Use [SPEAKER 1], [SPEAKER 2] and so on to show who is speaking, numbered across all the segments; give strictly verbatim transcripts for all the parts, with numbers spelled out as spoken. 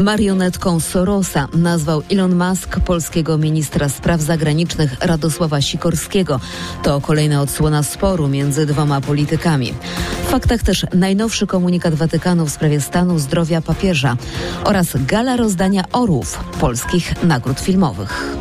[SPEAKER 1] Marionetką Sorosa nazwał Elon Musk polskiego ministra spraw zagranicznych Radosława Sikorskiego. To kolejna odsłona sporu między dwoma politykami. W faktach też najnowszy komunikat Watykanu w sprawie stanu zdrowia papieża oraz gala rozdania orłów polskich nagród filmowych.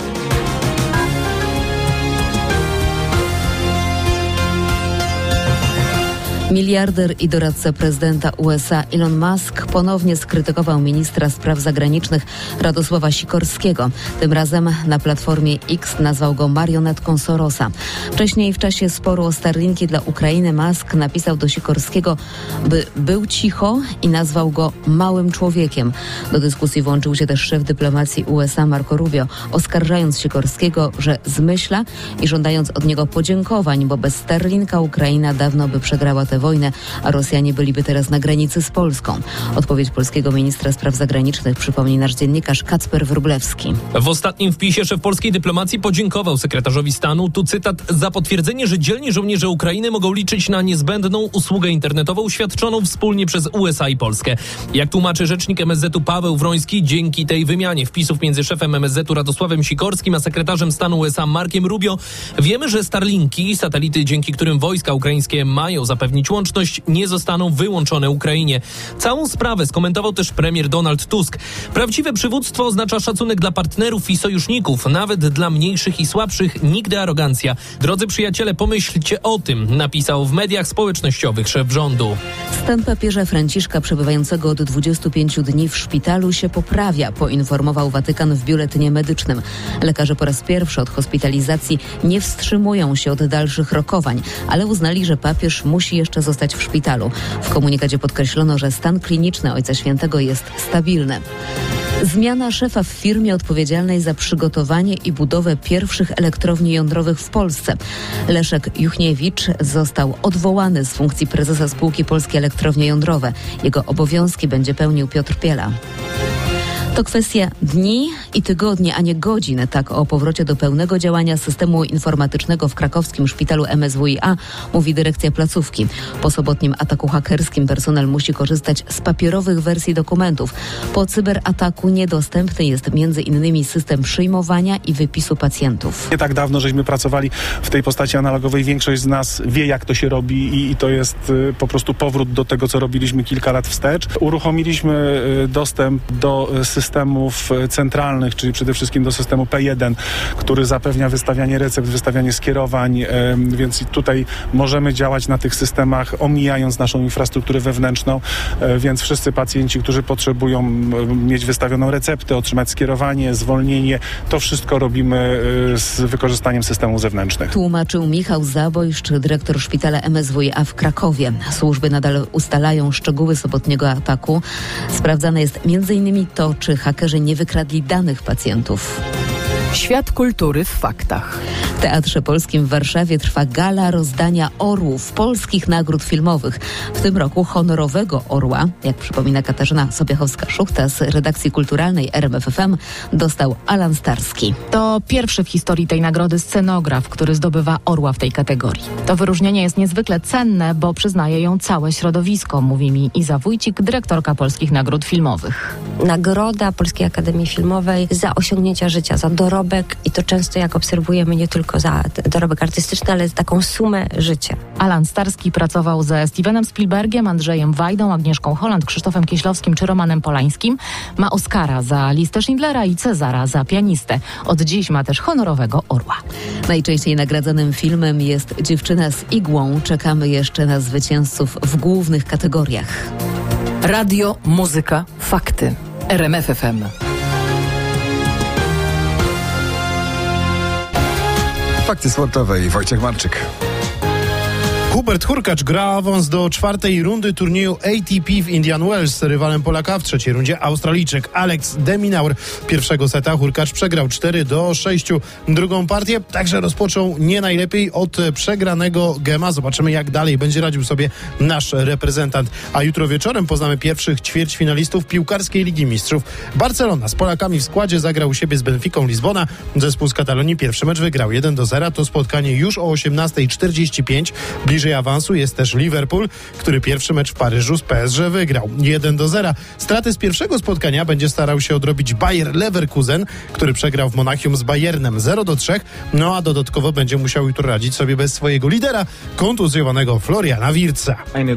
[SPEAKER 1] Miliarder i doradca prezydenta U S A Elon Musk ponownie skrytykował ministra spraw zagranicznych Radosława Sikorskiego. Tym razem na platformie X nazwał go marionetką Sorosa. Wcześniej w czasie sporu o Starlinki dla Ukrainy Musk napisał do Sikorskiego, by był cicho i nazwał go małym człowiekiem. Do dyskusji włączył się też szef dyplomacji U S A Marco Rubio, oskarżając Sikorskiego, że zmyśla i żądając od niego podziękowań, bo bez Starlinka Ukraina dawno by przegrała tę wojnę, a Rosjanie byliby teraz na granicy z Polską. Odpowiedź polskiego ministra spraw zagranicznych przypomni nasz dziennikarz Kacper Wróblewski.
[SPEAKER 2] W ostatnim wpisie szef polskiej dyplomacji podziękował sekretarzowi stanu, tu cytat, za potwierdzenie, że dzielni żołnierze Ukrainy mogą liczyć na niezbędną usługę internetową świadczoną wspólnie przez U S A i Polskę. Jak tłumaczy rzecznik M S Z-u Paweł Wroński, dzięki tej wymianie wpisów między szefem M S Z-u Radosławem Sikorskim a sekretarzem stanu U S A Markiem Rubio wiemy, że Starlinki, satelity, dzięki którym wojska ukraińskie mają zapewnić łączność, nie zostaną wyłączone Ukrainie. Całą sprawę skomentował też premier Donald Tusk. Prawdziwe przywództwo oznacza szacunek dla partnerów i sojuszników, nawet dla mniejszych i słabszych, nigdy arogancja. Drodzy przyjaciele, pomyślcie o tym, napisał w mediach społecznościowych szef rządu.
[SPEAKER 1] Stan papieża Franciszka, przebywającego od dwudziestu pięciu dni w szpitalu, się poprawia, poinformował Watykan w biuletynie medycznym. Lekarze po raz pierwszy od hospitalizacji nie wstrzymują się od dalszych rokowań, ale uznali, że papież musi jeszcze zostać w szpitalu. W komunikacie podkreślono, że stan kliniczny Ojca Świętego jest stabilny. Zmiana szefa w firmie odpowiedzialnej za przygotowanie i budowę pierwszych elektrowni jądrowych w Polsce. Leszek Juchniewicz został odwołany z funkcji prezesa spółki Polskie Elektrownie Jądrowe. Jego obowiązki będzie pełnił Piotr Piela. To kwestia dni i tygodni, a nie godzin. Tak o powrocie do pełnego działania systemu informatycznego w krakowskim szpitalu M S W i A mówi dyrekcja placówki. Po sobotnim ataku hakerskim personel musi korzystać z papierowych wersji dokumentów. Po cyberataku niedostępny jest między innymi system przyjmowania i wypisu pacjentów.
[SPEAKER 3] Nie tak dawno żeśmy pracowali w tej postaci analogowej. Większość z nas wie, jak to się robi i, i to jest y, po prostu powrót do tego, co robiliśmy kilka lat wstecz. Uruchomiliśmy y, dostęp do y, systemów centralnych, czyli przede wszystkim do systemu P jeden, który zapewnia wystawianie recept, wystawianie skierowań, więc tutaj możemy działać na tych systemach, omijając naszą infrastrukturę wewnętrzną, więc wszyscy pacjenci, którzy potrzebują mieć wystawioną receptę, otrzymać skierowanie, zwolnienie, to wszystko robimy z wykorzystaniem systemów zewnętrznych.
[SPEAKER 1] Tłumaczył Michał Zabojszcz, dyrektor szpitala M S W i A w Krakowie. Służby nadal ustalają szczegóły sobotniego ataku. Sprawdzane jest między innymi to, czy hakerzy nie wykradli danych pacjentów.
[SPEAKER 4] Świat kultury w faktach.
[SPEAKER 1] W Teatrze Polskim w Warszawie trwa gala rozdania orłów, polskich nagród filmowych. W tym roku honorowego orła, jak przypomina Katarzyna Sobiechowska-Szuchta z redakcji kulturalnej R M F F M, dostał Alan Starski.
[SPEAKER 5] To pierwszy w historii tej nagrody scenograf, który zdobywa orła w tej kategorii. To wyróżnienie jest niezwykle cenne, bo przyznaje ją całe środowisko, mówi mi Iza Wójcik, dyrektorka Polskich Nagród Filmowych.
[SPEAKER 6] Nagroda Polskiej Akademii Filmowej za osiągnięcia życia, za dorobek i to często, jak obserwujemy, nie tylko za dorobek artystyczny, ale za taką sumę życia.
[SPEAKER 5] Alan Starski pracował ze Stevenem Spielbergiem, Andrzejem Wajdą, Agnieszką Holland, Krzysztofem Kieślowskim czy Romanem Polańskim. Ma Oscara za Listę Schindlera i Cezara za Pianistę. Od dziś ma też honorowego orła.
[SPEAKER 1] Najczęściej nagradzanym filmem jest Dziewczyna z igłą. Czekamy jeszcze na zwycięzców w głównych kategoriach.
[SPEAKER 4] Radio, muzyka, fakty. R M F F M.
[SPEAKER 7] Fakty sportowe i Wojciech Marczyk.
[SPEAKER 8] Hubert Hurkacz gra awans do czwartej rundy turnieju A T P w Indian Wells. Rywalem Polaka w trzeciej rundzie Australijczyk Alex de Minaur. Pierwszego seta Hurkacz przegrał cztery do sześciu. Drugą partię także rozpoczął nie najlepiej od przegranego gema. Zobaczymy, jak dalej będzie radził sobie nasz reprezentant. A jutro wieczorem poznamy pierwszych ćwierćfinalistów piłkarskiej Ligi Mistrzów. Barcelona z Polakami w składzie zagrał u siebie z Benficą Lizbona. Zespół z Katalonii pierwszy mecz wygrał jeden do zera. To spotkanie już o osiemnasta czterdzieści pięć. Bliżej bliżej awansu jest też Liverpool, który pierwszy mecz w Paryżu z P S G wygrał jeden do zera. Straty z pierwszego spotkania będzie starał się odrobić Bayer Leverkusen, który przegrał w Monachium z Bayernem zero do trzech, no a dodatkowo będzie musiał jutro radzić sobie bez swojego lidera, kontuzjowanego Floriana Wirtza.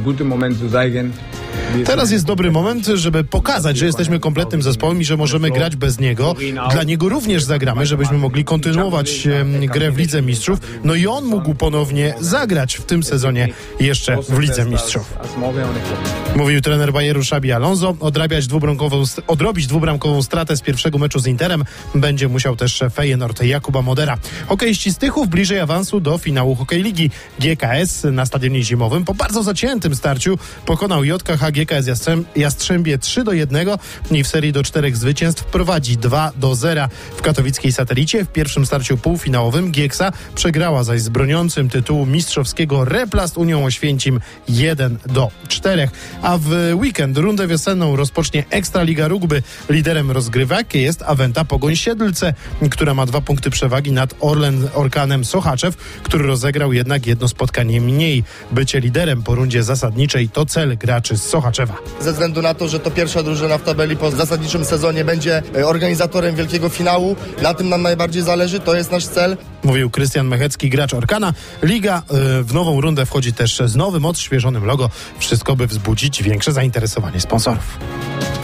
[SPEAKER 8] Teraz jest dobry moment, żeby pokazać, że jesteśmy kompletnym zespołem i że możemy grać bez niego. Dla niego również zagramy, żebyśmy mogli kontynuować e, grę w Lidze Mistrzów. No i on mógł ponownie zagrać w tym sezonie jeszcze w Lidze Mistrzów. Mówił trener Bayeru Xabi Alonso. Odrabiać dwubramkową, odrobić dwubramkową stratę z pierwszego meczu z Interem będzie musiał też szef Feyenoord Jakuba Modera. Hokeiści z Tychów bliżej awansu do finału Hokej Ligi. G K S na stadionie zimowym po bardzo zaciętym starciu pokonał J K H G K S Jastrzębie trzy do jednego i w serii do czterech zwycięstw prowadzi dwa do zera. W katowickiej Satelicie w pierwszym starciu półfinałowym Gieksa przegrała zaś z broniącym tytułu mistrzowskiego Replast Unią Oświęcim jeden do czterech. A w weekend rundę wiosenną rozpocznie Ekstraliga Rugby. Liderem rozgrywek jest Awenta Pogoń Siedlce, która ma dwa punkty przewagi nad Orlen Orkanem Sochaczew, który rozegrał jednak jedno spotkanie mniej. Bycie liderem po rundzie zasadniczej to cel graczy z Sochaczewa.
[SPEAKER 9] Ze względu na to, że to pierwsza drużyna w tabeli po zasadniczym sezonie będzie organizatorem wielkiego finału, na tym nam najbardziej zależy, to jest nasz cel.
[SPEAKER 8] Mówił Krystian Mechecki, gracz Orkana. Liga y, w nową rundę wchodzi też z nowym, odświeżonym logo. Wszystko by wzbudzić większe zainteresowanie sponsorów.